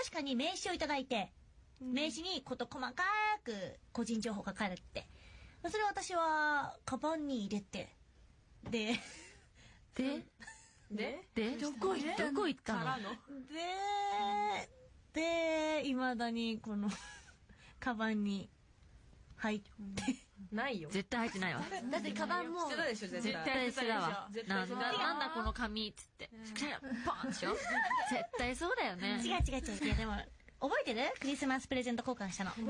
確かに名刺をいただいて、名刺に事細かく個人情報が書かれて、それを私はカバンに入れて、でどこ行ったの？ で未だにこのカバンに入ってないよ。 絶対入ってないわ。 だってカバンも捨てたでしょ絶絶対。 対捨てだわ。 絶対なんだこの紙っつって。パンでしょ。絶対そうだよね。 違うでも覚えてる？クリスマスプレゼント交換したの。